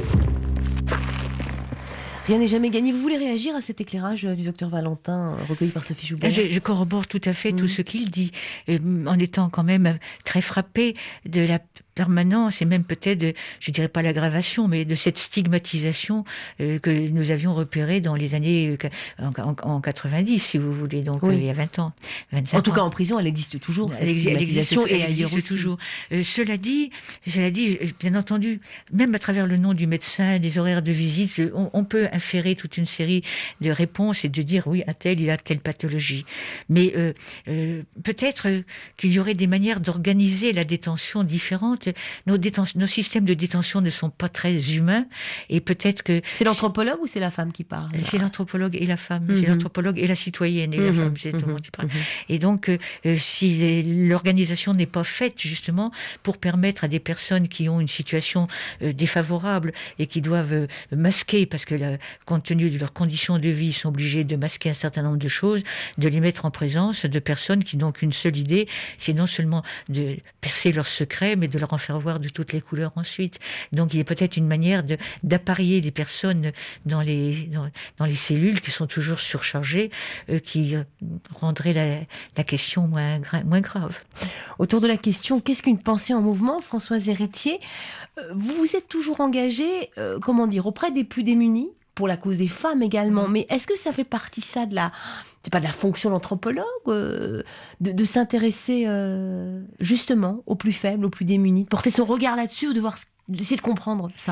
Rien n'est jamais gagné. Vous voulez réagir à cet éclairage du docteur Valentin, recueilli par Sophie Joubert ? je, je corrobore tout à fait mmh. tout ce qu'il dit, euh, en étant quand même très frappé de la permanence et même peut-être, de, je dirais pas l'aggravation, mais de cette stigmatisation euh, que nous avions repérée dans les années en, en, en quatre-vingt-dix, si vous voulez, donc oui. euh, il y a vingt ans, vingt-cinq ans. En tout cas, en prison, elle existe toujours, cette elle existe, stigmatisation, elle existe, et elle ailleurs existe aussi. toujours. Euh, cela dit, cela dit, bien entendu, même à travers le nom du médecin, des horaires de visite, on, on peut inférer toute une série de réponses et de dire oui, un tel, il a telle pathologie. Mais euh, euh, peut-être qu'il y aurait des manières d'organiser la détention différentes. Nos, déten- nos systèmes de détention ne sont pas très humains et peut-être que... C'est l'anthropologue ou c'est la femme qui parle ? C'est l'anthropologue et la femme. Mm-hmm. C'est l'anthropologue et la citoyenne et mm-hmm. la femme, c'est tout le monde qui parle. Mm-hmm. Et donc, euh, si l'organisation n'est pas faite justement pour permettre à des personnes qui ont une situation euh, défavorable et qui doivent euh, masquer, parce que la, compte tenu de leurs conditions de vie, ils sont obligés de masquer un certain nombre de choses, de les mettre en présence de personnes qui n'ont qu'une seule idée, c'est non seulement de percer leurs secrets, mais de leur en faire voir de toutes les couleurs ensuite. Donc il y a peut-être une manière de, d'apparier les personnes dans les, dans, dans les cellules qui sont toujours surchargées, euh, qui rendrait la, la question moins, gra- moins grave. Autour de la question, qu'est-ce qu'une pensée en mouvement, Françoise Héritier, euh, vous vous êtes toujours engagée, euh, comment dire, auprès des plus démunis, pour la cause des femmes également, mais est-ce que ça fait partie ça de la, c'est pas de la fonction d'anthropologue, euh, de, de s'intéresser euh, justement aux plus faibles, aux plus démunis, de porter son regard là-dessus ou de voir, d'essayer de comprendre ça ?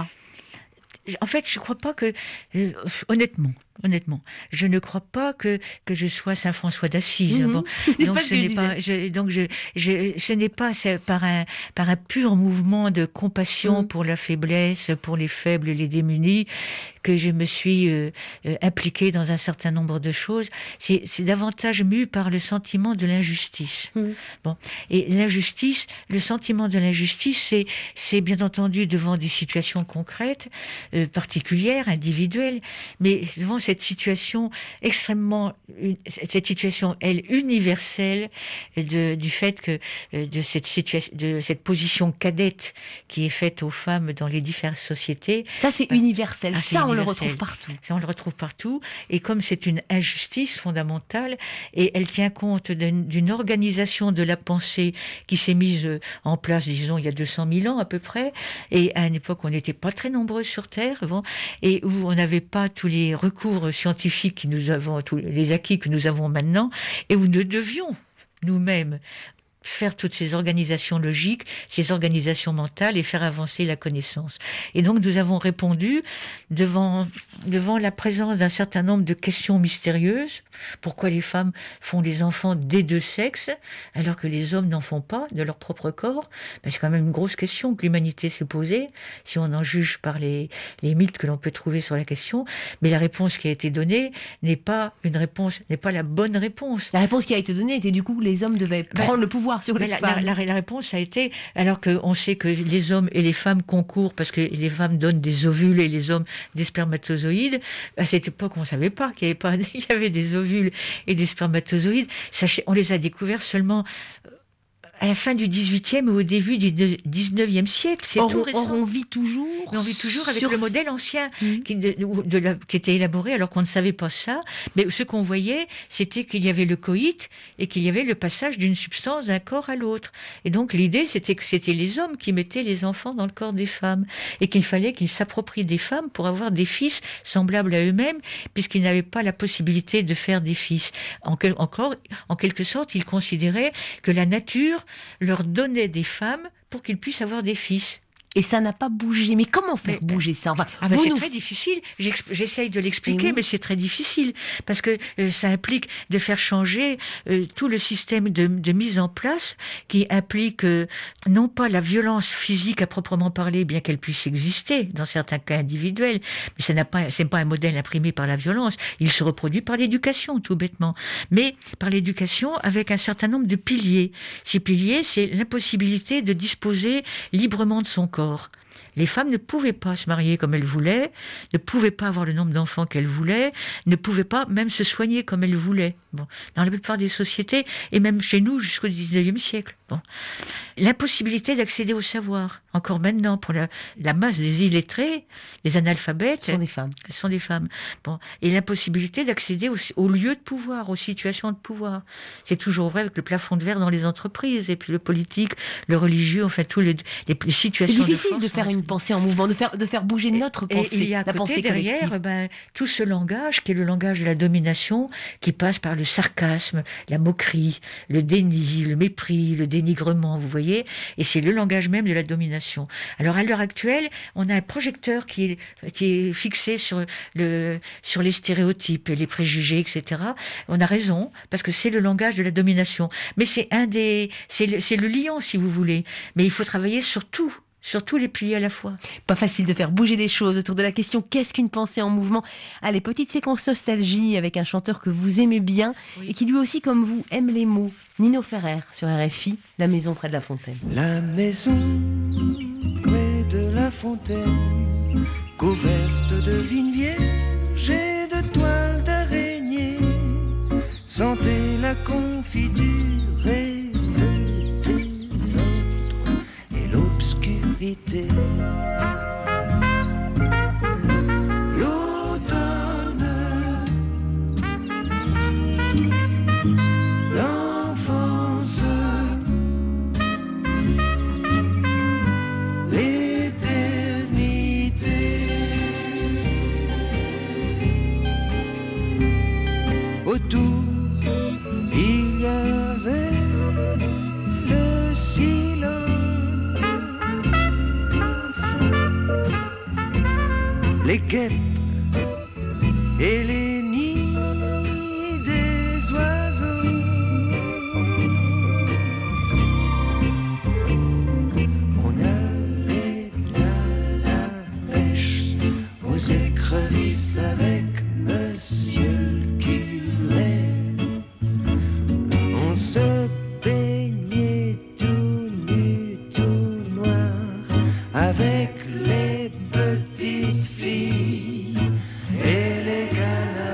En fait, je crois pas que, euh, honnêtement, honnêtement, je ne crois pas que que je sois Saint François d'Assise. Mmh. Bon, donc ce n'est pas, je, donc je, je, ce n'est pas par un par un pur mouvement de compassion mmh. pour la faiblesse, pour les faibles, les démunis, que je me suis euh, euh, impliquée dans un certain nombre de choses. C'est, c'est davantage mu par le sentiment de l'injustice. Mmh. Bon, et l'injustice, le sentiment de l'injustice, c'est c'est bien entendu devant des situations concrètes. Euh, particulière, individuelle, mais devant cette situation extrêmement, cette situation, elle, universelle, de, du fait que de cette situation, de cette position cadette qui est faite aux femmes dans les diverses sociétés. Ça, c'est bah, universel. Ah, c'est ça, universel. On le retrouve partout. Ça, on le retrouve partout. Et comme c'est une injustice fondamentale, et elle tient compte d'une, d'une organisation de la pensée qui s'est mise en place, disons, il y a deux cent mille ans à peu près, et à une époque, on n'était pas très nombreux sur Terre, bon, et où on n'avait pas tous les recours scientifiques que nous avons, tous les acquis que nous avons maintenant, et où nous devions nous-mêmes faire toutes ces organisations logiques, ces organisations mentales et faire avancer la connaissance. Et donc nous avons répondu devant, devant la présence d'un certain nombre de questions mystérieuses. Pourquoi les femmes font des enfants des deux sexes alors que les hommes n'en font pas de leur propre corps? Ben, c'est quand même une grosse question que l'humanité s'est posée, si on en juge par les, les mythes que l'on peut trouver sur la question. Mais la réponse qui a été donnée n'est pas une réponse, n'est pas la bonne réponse. La réponse qui a été donnée était du coup les hommes devaient Ben, prendre le pouvoir sur les la, femmes. la, la, la réponse a été, alors qu'on sait que les hommes et les femmes concourent parce que les femmes donnent des ovules et les hommes des spermatozoïdes, à cette époque on ne savait pas qu'il y avait, pas, il y avait des ovules et des spermatozoïdes. Sachez, on les a découverts seulement à la fin du dix-huitième ou au début du dix-neuvième siècle. C'est Or, tout on- récent. or, on vit toujours. Mais on vit toujours avec sur- le modèle ancien qui, de, de la- qui était élaboré alors qu'on ne savait pas ça. Mais ce qu'on voyait, c'était qu'il y avait le coït et qu'il y avait le passage d'une substance d'un corps à l'autre. Et donc l'idée, c'était que c'était les hommes qui mettaient les enfants dans le corps des femmes et qu'il fallait qu'ils s'approprient des femmes pour avoir des fils semblables à eux-mêmes, puisqu'ils n'avaient pas la possibilité de faire des fils. En, quel- encore, en quelque sorte, ils considéraient que la nature leur donnait des femmes pour qu'ils puissent avoir des fils. Et ça n'a pas bougé. Mais comment faire bouger ça? Enfin, Ah ben vous c'est nous- très difficile. J'ex- J'essaye de l'expliquer, Oui. mais c'est très difficile parce que euh, ça implique de faire changer euh, tout le système de, de mise en place qui implique euh, non pas la violence physique à proprement parler, bien qu'elle puisse exister dans certains cas individuels, mais ça n'a pas, c'est pas un modèle imprimé par la violence. Il se reproduit par l'éducation, tout bêtement, mais par l'éducation avec un certain nombre de piliers. Ces piliers, c'est l'impossibilité de disposer librement de son corps. Les femmes ne pouvaient pas se marier comme elles voulaient, ne pouvaient pas avoir le nombre d'enfants qu'elles voulaient, ne pouvaient pas même se soigner comme elles voulaient. Bon, dans la plupart des sociétés, et même chez nous jusqu'au dix-neuvième siècle. Bon. L'impossibilité d'accéder au savoir. Encore maintenant, pour la, la masse des illettrés, les analphabètes... Ce sont des femmes. Ce sont des femmes. Bon. Et l'impossibilité d'accéder aux, aux lieux de pouvoir, aux situations de pouvoir. C'est toujours vrai avec le plafond de verre dans les entreprises, et puis le politique, le religieux, enfin, tous les, les, les situations C'est de difficile force de sont faire une pensée en mouvement, de faire, de faire bouger notre et pensée, il y a à la côté, pensée derrière, collective. ben, tout ce langage qui est le langage de la domination, qui passe par le sarcasme, la moquerie, le déni, le mépris, le dénigrement, vous voyez, et c'est le langage même de la domination. Alors à l'heure actuelle, on a un projecteur qui est, qui est fixé sur, le, sur les stéréotypes, les préjugés, et cetera. On a raison, parce que c'est le langage de la domination. Mais c'est un des, c'est le, c'est le lion, si vous voulez. Mais il faut travailler sur tout. Sur tous les piliers à la fois. Pas facile de faire bouger les choses autour de la question qu'est-ce qu'une pensée en mouvement? Allez, petite séquence nostalgie avec un chanteur que vous aimez bien et qui lui aussi, comme vous, aime les mots. Nino Ferrer sur R F I, La maison près de la fontaine. La maison près de la fontaine, couverte de vignes vierges et de toiles d'araignée, sentez la confiture et le désordre et l'obscurité. L'automne, l'enfance, l'éternité. Autour, il y avait le silence, les guêpes et les nids des oiseaux. On allait à la pêche aux écrevisses avec monsieur le curé. On se baignait tout nu, tout noir avec les petites filles et les canards.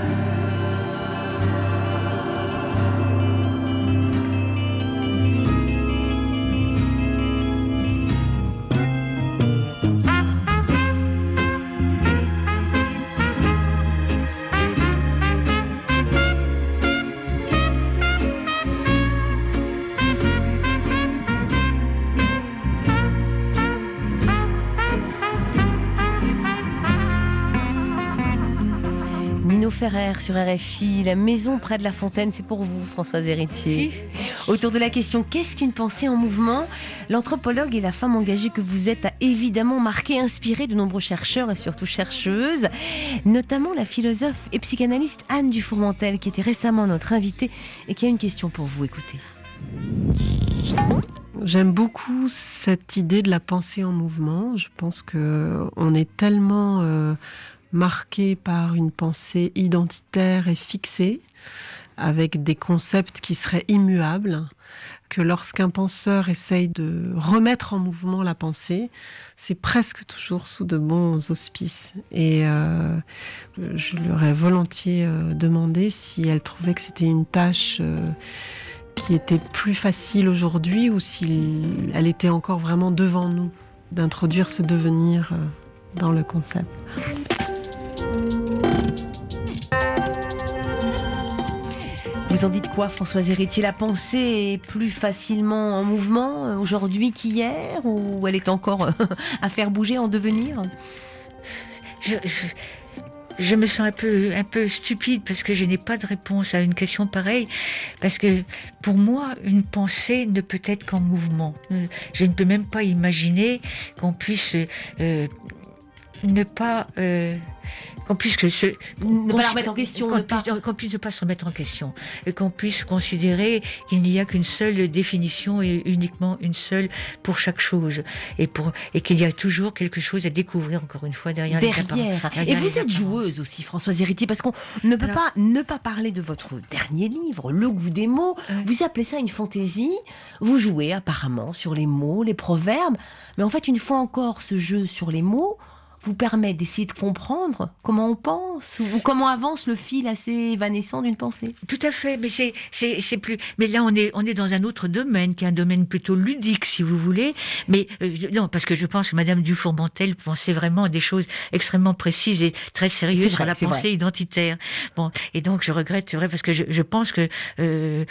Ferrer sur R F I, la maison près de la fontaine, c'est pour vous, Françoise Héritier. Si. Autour de la question, qu'est-ce qu'une pensée en mouvement ? L'anthropologue et la femme engagée que vous êtes a évidemment marqué, inspiré de nombreux chercheurs et surtout chercheuses, notamment la philosophe et psychanalyste Anne Dufourmentel, qui était récemment notre invitée et qui a une question pour vous. Écoutez. J'aime beaucoup cette idée de la pensée en mouvement. Je pense qu'on est tellement euh, marqué par une pensée identitaire et fixée, avec des concepts qui seraient immuables, que lorsqu'un penseur essaye de remettre en mouvement la pensée, c'est presque toujours sous de bons auspices. Et euh, je lui aurais volontiers euh, demandé si elle trouvait que c'était une tâche euh, qui était plus facile aujourd'hui ou si elle était encore vraiment devant nous, d'introduire ce devenir euh, dans le concept. Vous en dites quoi, Françoise Héritier ? La pensée est plus facilement en mouvement aujourd'hui qu'hier, ou elle est encore à faire bouger, en devenir ? je, je, je me sens un peu, un peu stupide parce que je n'ai pas de réponse à une question pareille. Parce que pour moi, une pensée ne peut être qu'en mouvement. Je ne peux même pas imaginer qu'on puisse euh, ne pas... Euh, qu'on puisse que se, ne pas la remettre en question, qu'on ne pas... puisse, qu'on puisse ne pas se remettre en question, et qu'on puisse considérer qu'il n'y a qu'une seule définition et uniquement une seule pour chaque chose, et pour et qu'il y a toujours quelque chose à découvrir encore une fois derrière, derrière. les apparences. Et vous êtes joueuse aussi, Françoise Héritier, parce qu'on ne peut Alors... pas ne pas parler de votre dernier livre, Le goût des mots. Ouais. Vous appelez ça une fantaisie. Vous jouez apparemment sur les mots, les proverbes, mais en fait, une fois encore, ce jeu sur les mots vous permet d'essayer de comprendre comment on pense ou comment avance le fil assez évanescent d'une pensée. Tout à fait, mais c'est c'est c'est plus. Mais là, on est on est dans un autre domaine, qui est un domaine plutôt ludique, si vous voulez. Mais euh, non, parce que je pense que Madame Dufourmentel pensait vraiment à des choses extrêmement précises et très sérieuses sur la pensée vrai. identitaire. Bon, et donc je regrette, c'est vrai, parce que je, je pense que euh,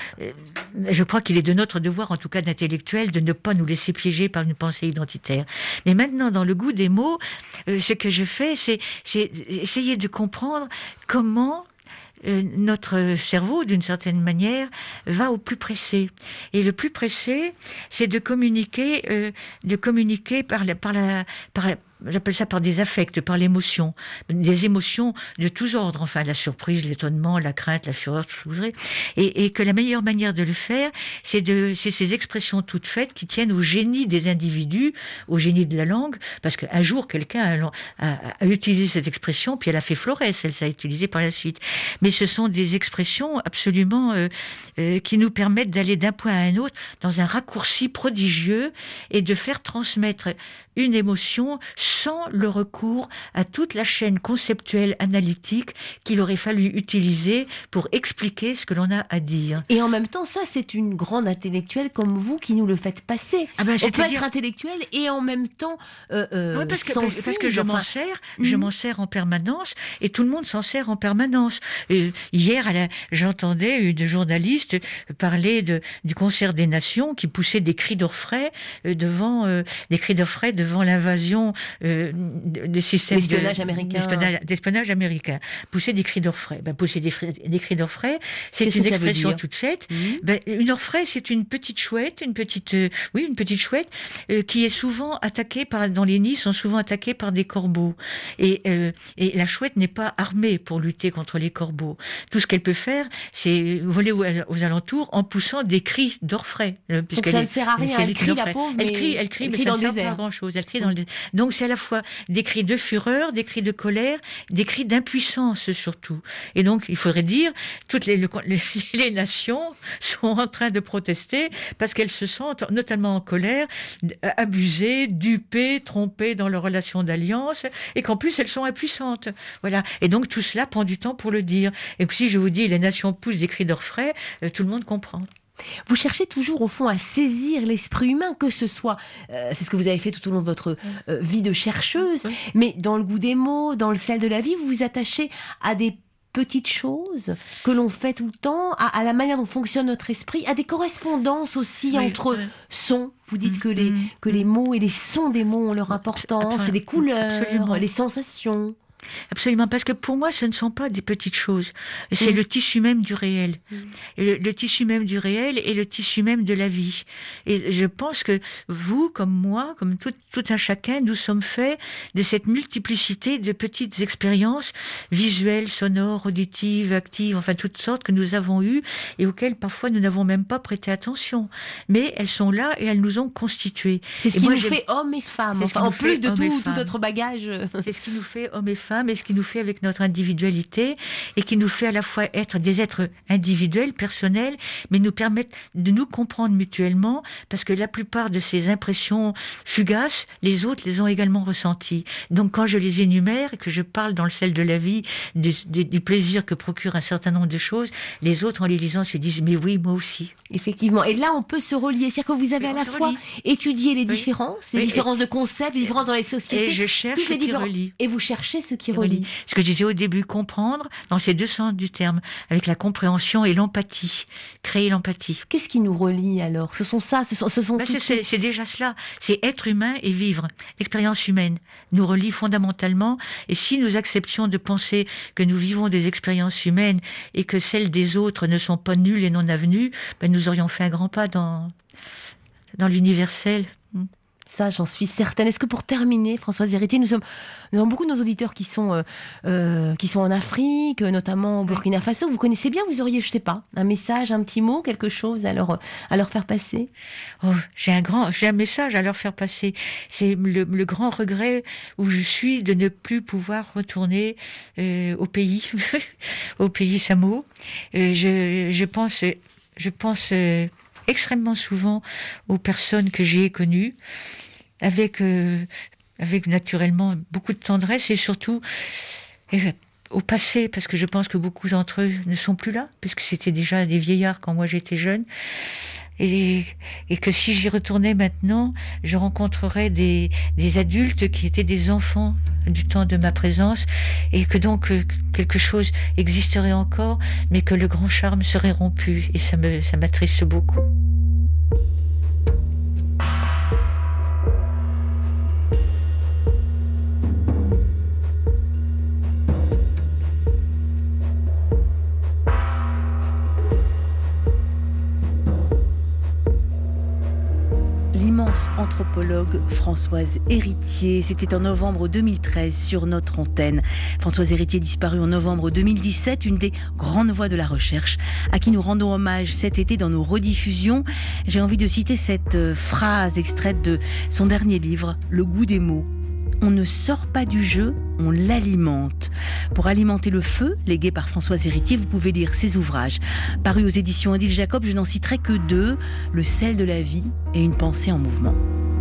je crois qu'il est de notre devoir, en tout cas d'intellectuel, de ne pas nous laisser piéger par une pensée identitaire. Mais maintenant, dans le goût des mots. Euh, Ce que je fais, c'est, c'est essayer de comprendre comment euh, notre cerveau, d'une certaine manière, va au plus pressé. Et le plus pressé, c'est de communiquer, euh, de communiquer par la, par la, par la, j'appelle ça par des affects, par l'émotion, des émotions de tous ordres, enfin la surprise, l'étonnement, la crainte, la fureur, tout ce que vous voudrez, et, et que la meilleure manière de le faire, c'est de, c'est ces expressions toutes faites qui tiennent au génie des individus, au génie de la langue, parce qu'un jour quelqu'un a, a, a utilisé cette expression, puis elle a fait Flores, elle s'est utilisée par la suite. Mais ce sont des expressions absolument euh, euh, qui nous permettent d'aller d'un point à un autre dans un raccourci prodigieux et de faire transmettre une émotion sans le recours à toute la chaîne conceptuelle analytique qu'il aurait fallu utiliser pour expliquer ce que l'on a à dire. Et en même temps, ça, c'est une grande intellectuelle comme vous qui nous le faites passer. Ah ben, on peut être intellectuel et en même temps euh, euh, oui, parce que, sensible, parce que je m'en enfin... sers, je m'en sers en permanence et tout le monde s'en sert en permanence. Euh, hier, à la, j'entendais une journaliste parler de, du concert des nations qui poussait des cris d'orfraie euh, devant euh, des cris d'orfraie devant l'invasion euh, des systèmes d'espionnage américain. D'espionnage, d'espionnage américain. Pousser des cris d'orfraie. Ben, pousser des, des cris d'orfraie, c'est Qu'est-ce une expression toute faite. Mmh. Ben, une orfraie, c'est une petite chouette, une petite, euh, oui, une petite chouette euh, qui est souvent attaquée par, dans les nids, sont souvent attaquées par des corbeaux. Et, euh, et la chouette n'est pas armée pour lutter contre les corbeaux. Tout ce qu'elle peut faire, c'est voler aux, aux alentours en poussant des cris d'orfraie. Donc ça ne sert à rien. Elle crie, la pauvre, elle crie, elle crie, elle mais crie ça dans ne le sert désert. pas à grand chose. Elle crie dans le... Donc c'est à la fois des cris de fureur, des cris de colère, des cris d'impuissance surtout. Et donc il faudrait dire toutes les, les, les nations sont en train de protester parce qu'elles se sentent notamment en colère, abusées, dupées, trompées dans leurs relations d'alliance, et qu'en plus elles sont impuissantes. Voilà. Et donc tout cela prend du temps pour le dire. Et puis si je vous dis les nations poussent des cris d'orfraie, euh, tout le monde comprend. Vous cherchez toujours au fond à saisir l'esprit humain, que ce soit, euh, c'est ce que vous avez fait tout au long de votre euh, vie de chercheuse, oui. Mais dans le goût des mots, dans le sel de la vie, vous vous attachez à des petites choses que l'on fait tout le temps, à, à la manière dont fonctionne notre esprit, à des correspondances aussi oui, entre oui. sons. Vous dites que les, que les mots et les sons des mots ont leur importance, et les couleurs, absolument. Les sensations. Absolument, parce que pour moi, ce ne sont pas des petites choses. C'est Mmh. le tissu même du réel. Mmh. Et Le, le tissu même du réel et le tissu même de la vie. Et je pense que vous, comme moi, comme tout, tout un chacun, nous sommes faits de cette multiplicité de petites expériences visuelles, sonores, auditives, actives, enfin toutes sortes que nous avons eues et auxquelles parfois nous n'avons même pas prêté attention. Mais elles sont là et elles nous ont constitués. C'est ce Et qui moi, nous j'aime- fait hommes et femmes, C'est ce qui enfin, en nous plus fait de hommes et tout, tout femmes. notre bagage. C'est ce qui nous fait hommes et femmes et ce qui nous fait avec notre individualité et qui nous fait à la fois être des êtres individuels, personnels, mais nous permettent de nous comprendre mutuellement parce que la plupart de ces impressions fugaces, les autres les ont également ressenties. Donc quand je les énumère et que je parle dans le sel de la vie du, du- du plaisir que procure un certain nombre de choses, les autres en les lisant se disent mais oui, moi aussi. Effectivement. Et là, on peut se relier. C'est-à-dire que vous avez à la fois relie. étudié les différences, les Oui, différences de concepts, les différences dans les sociétés. Et je cherche toutes les ce qui différences. relie. Et vous cherchez ce qui qui relie. relie. Ce que je disais au début, comprendre dans ces deux sens du terme, avec la compréhension et l'empathie, créer l'empathie. Qu'est-ce qui nous relie alors? Ce sont ça, ce sont, ce sont Ben, toutes c'est- c'est c'est déjà cela, c'est être humain et vivre. L'expérience humaine nous relie fondamentalement et si nous acceptions de penser que nous vivons des expériences humaines et que celles des autres ne sont pas nulles et non avenues, ben, nous aurions fait un grand pas dans, dans l'universel. Ça, j'en suis certaine. Est-ce que pour terminer, Françoise Héritier, nous sommes, nous avons beaucoup de nos auditeurs qui sont, euh, euh, qui sont en Afrique, notamment au Burkina Faso. Vous connaissez bien, vous auriez, je sais pas, un message, un petit mot, quelque chose à leur, à leur faire passer? Oh, j'ai un grand, j'ai un message à leur faire passer. C'est le, le grand regret où je suis de ne plus pouvoir retourner euh, au pays, au pays Samo. Euh, je, je pense, je pense euh, extrêmement souvent aux personnes que j'ai connues, avec, euh, avec naturellement beaucoup de tendresse et surtout euh, au passé, parce que je pense que beaucoup d'entre eux ne sont plus là, puisque c'était déjà des vieillards quand moi j'étais jeune. Et, et que si j'y retournais maintenant, je rencontrerais des, des adultes qui étaient des enfants du temps de ma présence et que donc euh, quelque chose existerait encore, mais que le grand charme serait rompu. Et ça me, ça m'attriste beaucoup. L'immense anthropologue Françoise Héritier. C'était en novembre deux mille treize sur notre antenne. Françoise Héritier disparue en novembre deux mille dix-sept, une des grandes voix de la recherche à qui nous rendons hommage cet été dans nos rediffusions. J'ai envie de citer cette phrase extraite de son dernier livre, Le goût des mots. On ne sort pas du jeu, on l'alimente. Pour alimenter le feu, légué par Françoise Héritier, vous pouvez lire ses ouvrages. Parus aux éditions Odile Jacob, je n'en citerai que deux, Le sel de la vie et Une pensée en mouvement.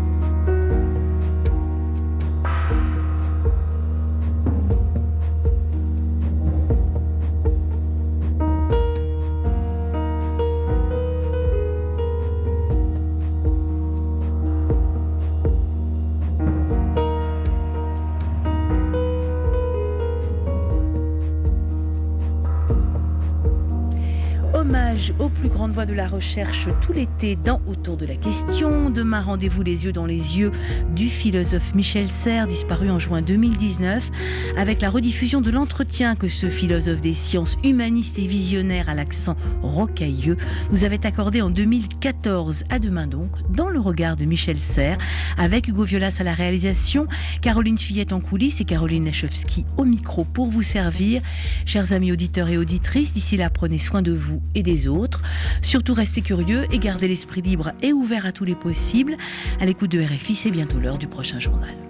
Hommage aux plus grandes voix de la recherche tout l'été dans Autour de la question. Demain, rendez-vous les yeux dans les yeux du philosophe Michel Serres, disparu en juin deux mille dix-neuf, avec la rediffusion de l'entretien que ce philosophe des sciences humanistes et visionnaire à l'accent rocailleux nous avait accordé en deux mille quatorze. À demain donc, dans le regard de Michel Serres, avec Hugo Violas à la réalisation, Caroline Fillette en coulisses et Caroline Lachowski au micro pour vous servir. Chers amis auditeurs et auditrices, d'ici là, prenez soin de vous et des autres. Surtout restez curieux et gardez l'esprit libre et ouvert à tous les possibles. À l'écoute de R F I, c'est bientôt l'heure du prochain journal.